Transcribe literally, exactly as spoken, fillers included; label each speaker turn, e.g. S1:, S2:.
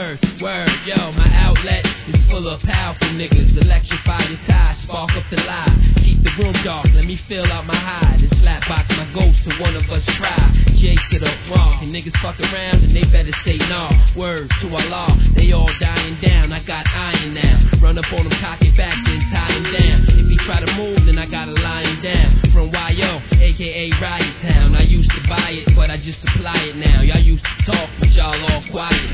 S1: word, word, yo, my outlet is full of powerful niggas. Electrify the tie, spark up the lie. Keep the room dark, let me fill out my hide. And slapbox my ghost to one of us try. J to the raw, and niggas fuck around and they better say nah. Word to Allah, they all dying down. I got iron now. Run up on them, cock it back, then tie him down. If he try to move, then I gotta lie him down. From Y O, aka Riot Town. I used to buy it, but I just supply it now. Y'all used to talk, but y'all all quiet